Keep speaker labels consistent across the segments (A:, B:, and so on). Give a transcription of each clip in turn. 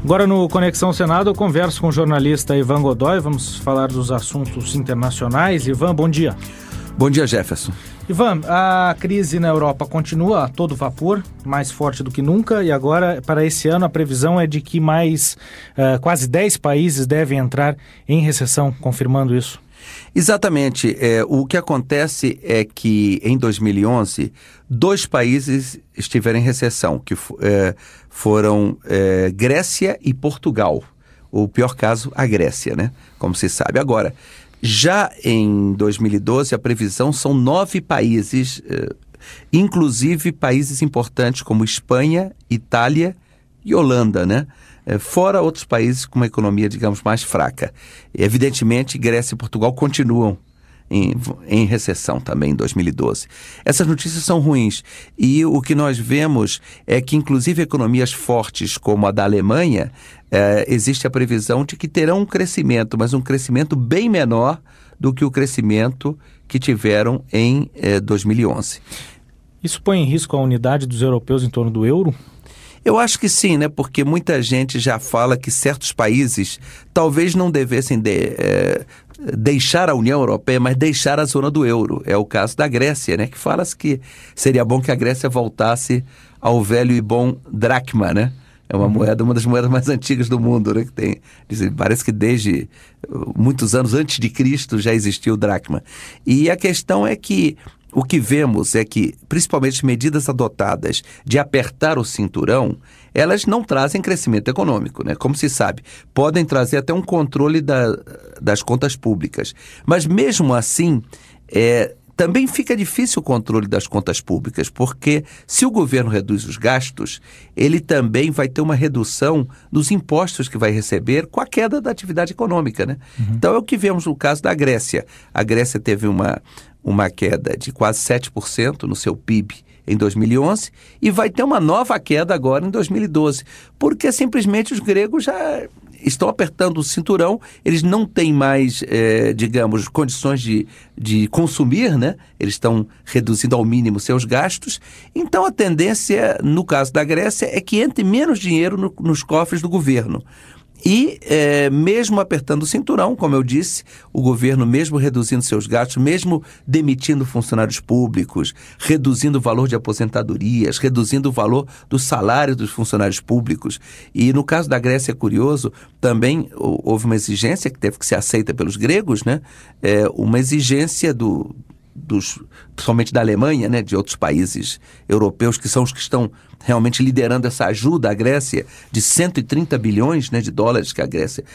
A: Agora no Conexão Senado eu converso com o jornalista Ivan Godoy, vamos falar dos assuntos internacionais. Ivan, bom dia.
B: Bom dia, Jefferson.
A: Ivan, a crise na Europa continua a todo vapor, mais forte do que nunca, e agora para esse ano a previsão é de que quase 10 países devem entrar em recessão, confirmando isso.
B: Exatamente. O que acontece é que em 2011, 2 países estiveram em recessão, que foram Grécia e Portugal. O pior caso, a Grécia, né? Como se sabe. Agora, já em 2012, a previsão são 9 países, inclusive países importantes como Espanha, Itália e Holanda, né? Fora outros países com uma economia, digamos, mais fraca. Evidentemente, Grécia e Portugal continuam em recessão também em 2012. Essas notícias são ruins e o que nós vemos é que, inclusive, economias fortes como a da Alemanha, existe a previsão de que terão um crescimento, mas um crescimento bem menor do que o crescimento que tiveram em 2011.
A: Isso põe em risco a unidade dos europeus em torno do euro?
B: Eu acho que sim, né? Porque muita gente já fala que certos países talvez não devessem deixar a União Europeia, mas deixar a zona do euro. É o caso da Grécia, né? Que fala-se que seria bom que a Grécia voltasse ao velho e bom dracma, né? É uma moeda, uma das moedas mais antigas do mundo, né? Parece que desde muitos anos antes de Cristo já existiu o dracma. E a questão é que o que vemos é que, principalmente medidas adotadas de apertar o cinturão, elas não trazem crescimento econômico, né? Como se sabe, podem trazer até um controle das contas públicas. Mas mesmo assim, também fica difícil o controle das contas públicas, porque se o governo reduz os gastos, ele também vai ter uma redução dos impostos que vai receber com a queda da atividade econômica, né? Então é o que vemos no caso da Grécia. A Grécia teve uma queda de quase 7% no seu PIB em 2011 e vai ter uma nova queda agora em 2012, porque simplesmente os gregos já estão apertando o cinturão, eles não têm mais, digamos, condições de consumir, né? Eles estão reduzindo ao mínimo seus gastos, então a tendência, no caso da Grécia, é que entre menos dinheiro nos cofres do governo. E mesmo apertando o cinturão, como eu disse, o governo, mesmo reduzindo seus gastos, mesmo demitindo funcionários públicos, reduzindo o valor de aposentadorias, reduzindo o valor do salário dos funcionários públicos. E no caso da Grécia é curioso, também houve uma exigência que teve que ser aceita pelos gregos, né? Uma exigência principalmente da Alemanha, né, de outros países europeus, que são os que estão realmente liderando essa ajuda à Grécia, de 130 bilhões, né, de dólares que a Grécia,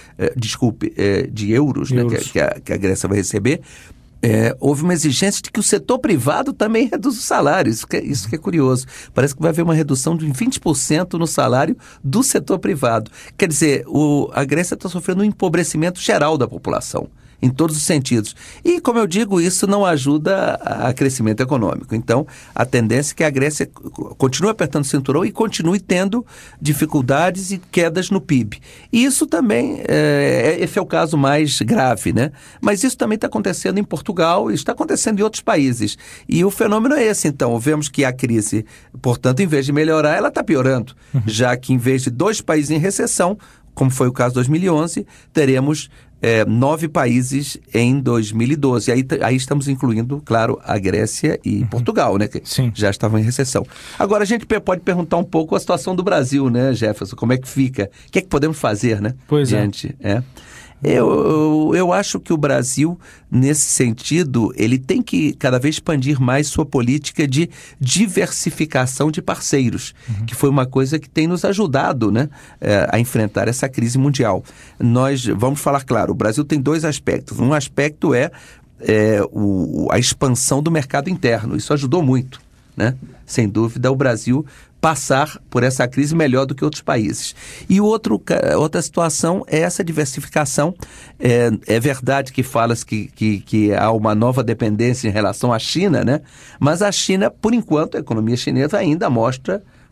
B: de euros, né, que a Grécia vai receber. Houve uma exigência de que o setor privado também reduza o salário, isso que é curioso. Parece que vai haver uma redução de 20% no salário do setor privado. Quer dizer, a Grécia está sofrendo um empobrecimento geral da população, em todos os sentidos. E, como eu digo, isso não ajuda a crescimento econômico. Então, a tendência é que a Grécia continue apertando o cinturão e continue tendo dificuldades e quedas no PIB. E isso também, esse é o caso mais grave, né? Mas isso também está acontecendo em Portugal e está acontecendo em outros países. E o fenômeno é esse, então. Vemos que a crise, portanto, em vez de melhorar, ela está piorando. Já que, em vez de 2 países em recessão, como foi o caso de 2011, teremos 9 países em 2012. Aí estamos incluindo, claro, a Grécia e Portugal, né? Que
A: Sim.
B: Já estavam em recessão. Agora, a gente pode perguntar um pouco a situação do Brasil, né, Jefferson? Como é que fica? O que é que podemos fazer, né?
A: Pois é.
B: Eu acho que o Brasil, nesse sentido, ele tem que cada vez expandir mais sua política de diversificação de parceiros, que foi uma coisa que tem nos ajudado, né, a enfrentar essa crise mundial. Nós vamos falar, claro, o Brasil tem 2 aspectos. Um aspecto é a expansão do mercado interno. Isso ajudou muito, né? Sem dúvida, o Brasil passar por essa crise melhor do que outros países. E outra situação é essa diversificação. É verdade que fala-se que há uma nova dependência em relação à China, né? Mas a China, por enquanto, a economia chinesa ainda mostra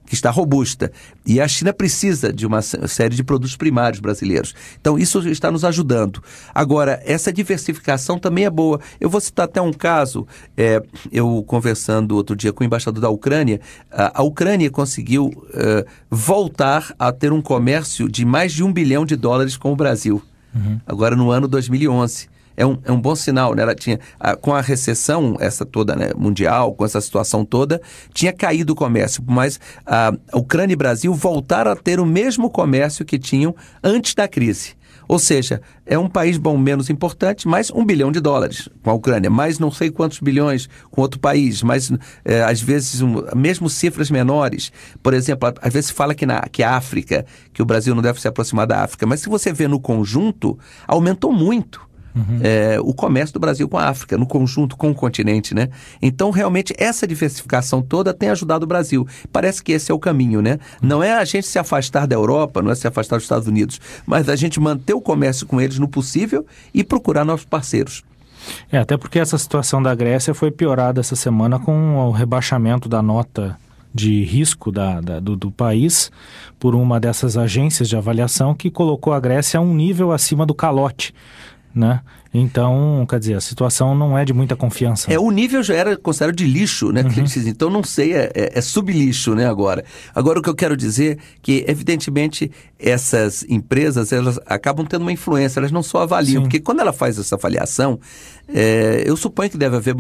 B: que está robusta. E a China precisa de uma série de produtos primários brasileiros. Então, isso está nos ajudando. Agora, essa diversificação também é boa. Eu vou citar até um caso, eu conversando outro dia com o embaixador da Ucrânia, a Ucrânia conseguiu voltar a ter um comércio de mais de $1 bilhão com o Brasil, agora no ano 2011. É um bom sinal, né? Ela tinha, com a recessão essa toda, né, mundial, com essa situação toda, tinha caído o comércio, mas a Ucrânia e Brasil voltaram a ter o mesmo comércio que tinham antes da crise. Ou seja, é um país, menos importante, mas $1 bilhão com a Ucrânia, mais não sei quantos bilhões com outro país, mas às vezes mesmo cifras menores. Por exemplo, às vezes se fala que a África, que o Brasil não deve se aproximar da África, mas se você vê no conjunto, aumentou muito. O comércio do Brasil com a África, no conjunto com o continente, né? Então, realmente, essa diversificação toda tem ajudado o Brasil. Parece que esse é o caminho, né? Não é a gente se afastar da Europa, não é se afastar dos Estados Unidos, mas a gente manter o comércio com eles no possível e procurar novos parceiros.
A: Até porque essa situação da Grécia foi piorada essa semana com o rebaixamento da nota de risco do país por uma dessas agências de avaliação que colocou a Grécia a um nível acima do calote, né? Então, quer dizer, a situação não é de muita confiança.
B: O nível já era considerado de lixo, né? Que eles dizem. Então, não sei, é sublixo, né, agora. Agora, o que eu quero dizer é que, evidentemente, essas empresas, elas acabam tendo uma influência, elas não só avaliam. Sim. Porque quando ela faz essa avaliação, eu suponho que deve haver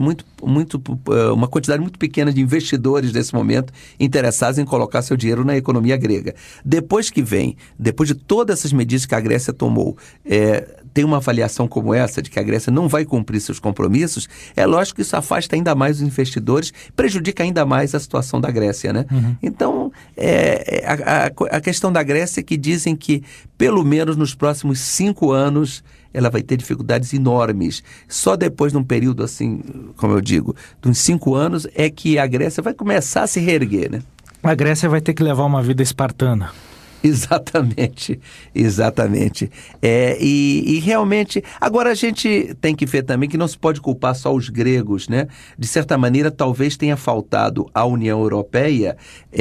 B: uma quantidade muito pequena de investidores nesse momento interessados em colocar seu dinheiro na economia grega. Depois de todas essas medidas que a Grécia tomou, tem uma avaliação como essa, de que a Grécia não vai cumprir seus compromissos, é lógico que isso afasta ainda mais os investidores, prejudica ainda mais a situação da Grécia, né? Então, a questão da Grécia é que dizem que, pelo menos nos próximos 5 anos, ela vai ter dificuldades enormes. Só depois de um período assim, como eu digo, de uns 5 anos, é que a Grécia vai começar a se reerguer, né?
A: A Grécia vai ter que levar uma vida espartana.
B: Exatamente. E realmente, agora a gente tem que ver também que não se pode culpar só os gregos, né? De certa maneira, talvez tenha faltado à União Europeia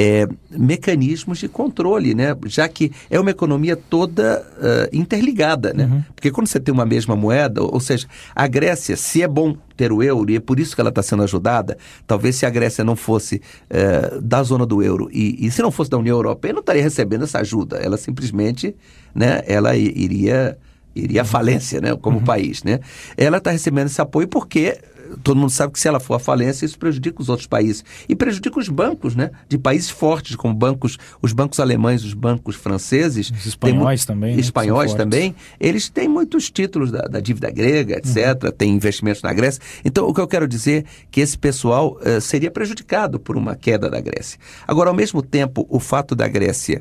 B: mecanismos de controle, né? Já que é uma economia toda interligada, né? Porque quando você tem uma mesma moeda, ou seja, a Grécia, se é bom ter o euro, e é por isso que ela está sendo ajudada, talvez se a Grécia não fosse da zona do euro e se não fosse da União Europeia, não estaria recebendo essa ajuda. Ela simplesmente, né, ela iria à falência, né, como país, né? Ela está recebendo esse apoio porque todo mundo sabe que se ela for à falência, isso prejudica os outros países. E prejudica os bancos, né? De países fortes, como os bancos alemães, os bancos franceses.
A: Os espanhóis também. Né?
B: Espanhóis também. Eles têm muitos títulos da dívida grega, etc. Tem investimentos na Grécia. Então, o que eu quero dizer é que esse pessoal seria prejudicado por uma queda da Grécia. Agora, ao mesmo tempo, o fato da Grécia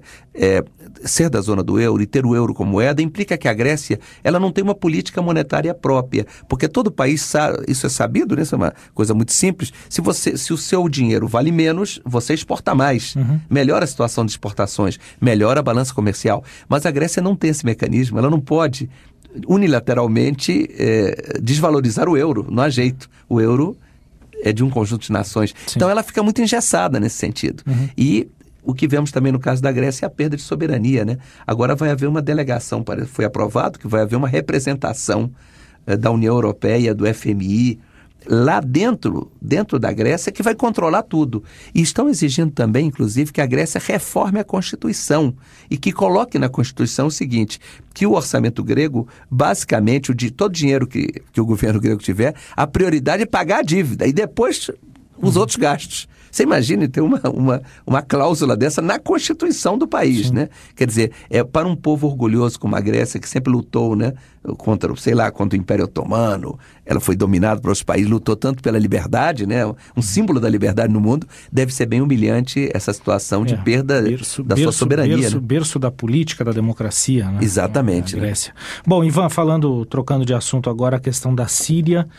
B: ser da zona do euro e ter o euro como moeda implica que a Grécia ela não tem uma política monetária própria. Porque todo país sabe, isso é sabido, né? Isso é uma coisa muito simples. Se o seu dinheiro vale menos, você exporta mais. Melhora a situação de exportações, melhora a balança comercial. Mas a Grécia não tem esse mecanismo, ela não pode unilateralmente desvalorizar o euro, não há jeito. O euro é de um conjunto de nações. Sim. Então ela fica muito engessada nesse sentido. E o que vemos também no caso da Grécia é a perda de soberania, né? Agora vai haver uma delegação, foi aprovado que vai haver uma representação da União Europeia, do FMI, lá dentro da Grécia, que vai controlar tudo. E estão exigindo também, inclusive, que a Grécia reforme a Constituição e que coloque na Constituição o seguinte, que o orçamento grego, basicamente, todo o dinheiro que o governo grego tiver, a prioridade é pagar a dívida e depois os outros gastos. Você imagina ter uma cláusula dessa na Constituição do país, né? Quer dizer, para um povo orgulhoso como a Grécia, que sempre lutou, né, contra o Império Otomano, ela foi dominada por outros países, lutou tanto pela liberdade, né? Um símbolo da liberdade no mundo, deve ser bem humilhante essa situação de perda da sua soberania.
A: Berço da política, da democracia, né?
B: Exatamente.
A: A Grécia. Bom, Ivan, trocando de assunto agora, a questão da Síria,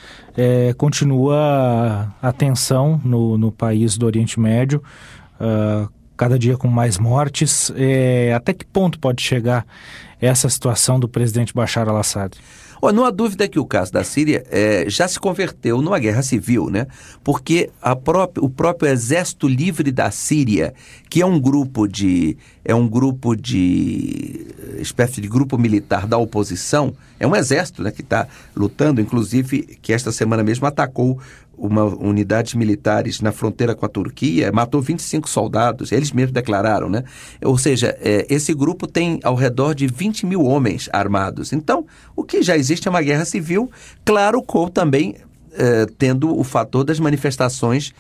A: continua a tensão no país do Oriente Médio. cada dia com mais mortes. Até que ponto pode chegar essa situação do presidente Bashar al-Assad?
B: Não há dúvida que o caso da Síria já se converteu numa guerra civil, né? Porque o próprio Exército Livre da Síria, que é um grupo espécie de grupo militar da oposição, é um exército, né, que está lutando, inclusive que esta semana mesmo atacou unidades militares na fronteira com a Turquia, matou 25 soldados, eles mesmos declararam, né? Ou seja, esse grupo tem ao redor de 20 mil homens armados. Então, o que já existe é uma guerra civil, claro, com também tendo o fator das manifestações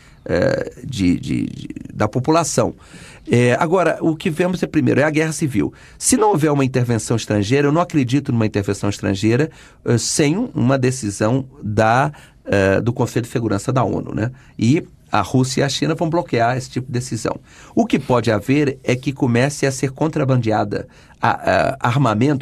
B: da população. Agora, o que vemos primeiro é a guerra civil. Se não houver uma intervenção estrangeira, eu não acredito numa intervenção estrangeira sem uma decisão do Conselho de Segurança da ONU, né? E a Rússia e a China vão bloquear esse tipo de decisão. O que pode haver é que comece a ser contrabandeado armamento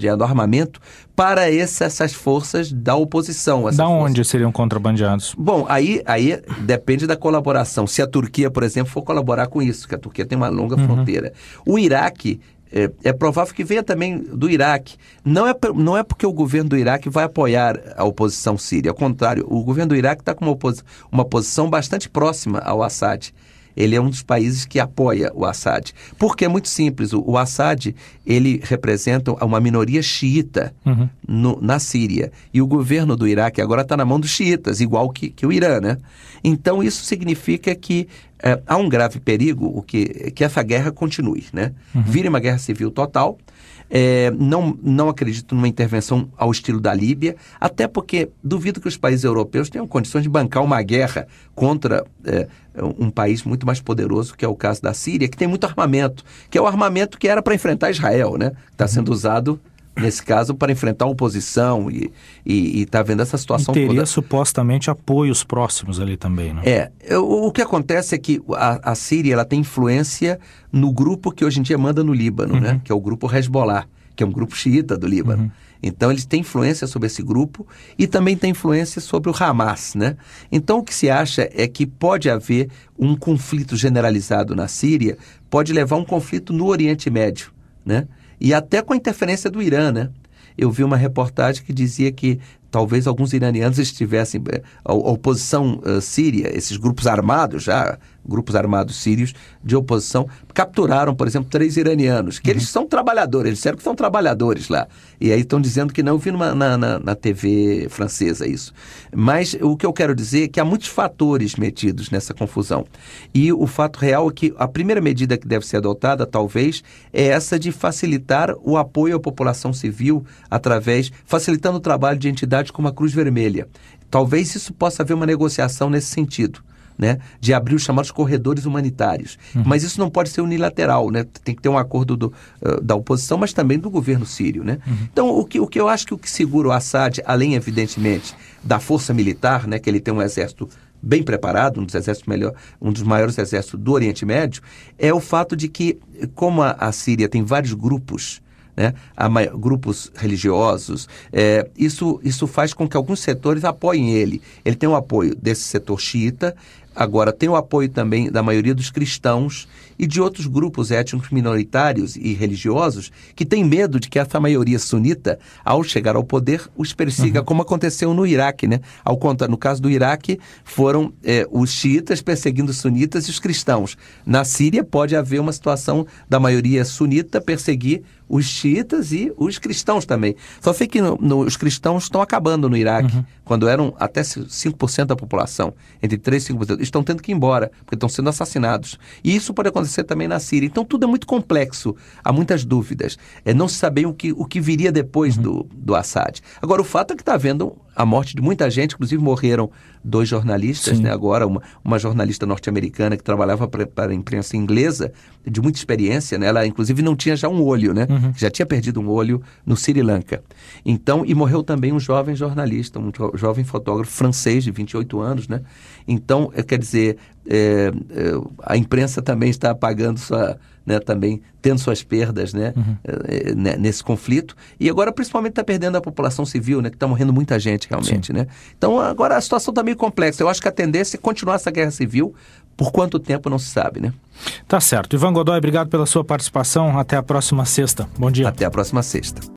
B: para essas forças da oposição.
A: Da onde seriam contrabandeados?
B: Bom, aí depende da colaboração. Se a Turquia, por exemplo, for colaborar com isso, que a Turquia tem uma longa fronteira. O Iraque, é provável que venha também do Iraque. Não é porque o governo do Iraque vai apoiar a oposição síria. Ao contrário, o governo do Iraque está com uma posição bastante próxima ao Assad. Ele é um dos países que apoia o Assad. Porque é muito simples. O Assad, ele representa uma minoria xiita na Síria. E o governo do Iraque agora está na mão dos xiitas, igual que o Irã, né? Então, isso significa que há um grave perigo que essa guerra continue, né? Vire uma guerra civil total. Não acredito numa intervenção ao estilo da Líbia, até porque duvido que os países europeus tenham condições de bancar uma guerra contra um país muito mais poderoso, que é o caso da Síria, que tem muito armamento, que é o armamento que era para enfrentar Israel, né? Está sendo usado, nesse caso, para enfrentar a oposição e está vendo essa situação
A: toda. Teria
B: toda.
A: Supostamente apoios próximos ali também, né?
B: O que acontece é que a Síria ela tem influência no grupo que hoje em dia manda no Líbano, né? Que é o grupo Hezbollah, que é um grupo xiita do Líbano. Então, eles têm influência sobre esse grupo e também têm influência sobre o Hamas, né? Então, o que se acha é que pode haver um conflito generalizado na Síria, pode levar a um conflito no Oriente Médio, né? E até com a interferência do Irã, né? Eu vi uma reportagem que dizia que talvez alguns iranianos estivessem, a oposição síria, esses grupos armados sírios de oposição, capturaram, por exemplo, 3 iranianos, que eles são trabalhadores, eles disseram que são trabalhadores lá. E aí estão dizendo que não, eu vi na TV francesa isso. Mas o que eu quero dizer é que há muitos fatores metidos nessa confusão. E o fato real é que a primeira medida que deve ser adotada, talvez, é essa de facilitar o apoio à população civil facilitando o trabalho de entidades como a Cruz Vermelha. Talvez isso possa haver uma negociação nesse sentido, né, de abrir os chamados corredores humanitários. Mas isso não pode ser unilateral, né? Tem que ter um acordo da oposição, mas também do governo sírio, né? Então, o que eu acho que o que segura o Assad, além, evidentemente, da força militar, né, que ele tem um exército bem preparado, um dos maiores exércitos do Oriente Médio, é o fato de que, como a Síria tem vários grupos, né, grupos religiosos, isso faz com que alguns setores apoiem ele. Ele tem o apoio desse setor xiita, agora tem o apoio também da maioria dos cristãos e de outros grupos étnicos minoritários e religiosos que têm medo de que essa maioria sunita, ao chegar ao poder, os persiga, como aconteceu no Iraque, né? Ao contrário, no caso do Iraque, foram os xiitas perseguindo os sunitas e os cristãos. Na Síria pode haver uma situação da maioria sunita perseguir os xiitas e os cristãos também. Só sei que os cristãos estão acabando no Iraque, quando eram até 5% da população, entre 3% e 5%. Estão tendo que ir embora, porque estão sendo assassinados. E isso pode acontecer também na Síria. Então tudo é muito complexo, há muitas dúvidas. Não se sabe o que viria depois do Assad. Agora, o fato é que está havendo a morte de muita gente, inclusive morreram 2 jornalistas, né? Agora uma jornalista norte-americana que trabalhava para a imprensa inglesa, de muita experiência, né? Ela inclusive não tinha já um olho, né? Já tinha perdido um olho no Sri Lanka. Então, e morreu também um jovem jornalista, um jovem fotógrafo francês de 28 anos, né? Então, quer dizer, a imprensa também está pagando também tendo suas perdas, né, nesse conflito. E agora, principalmente, está perdendo a população civil, né, que está morrendo muita gente, realmente. Né? Então, agora a situação está meio complexa. Eu acho que a tendência é continuar essa guerra civil Por quanto tempo não se sabe, né?
A: Tá certo. Ivan Godoy, obrigado pela sua participação. Até a próxima sexta. Bom dia.
B: Até a próxima sexta.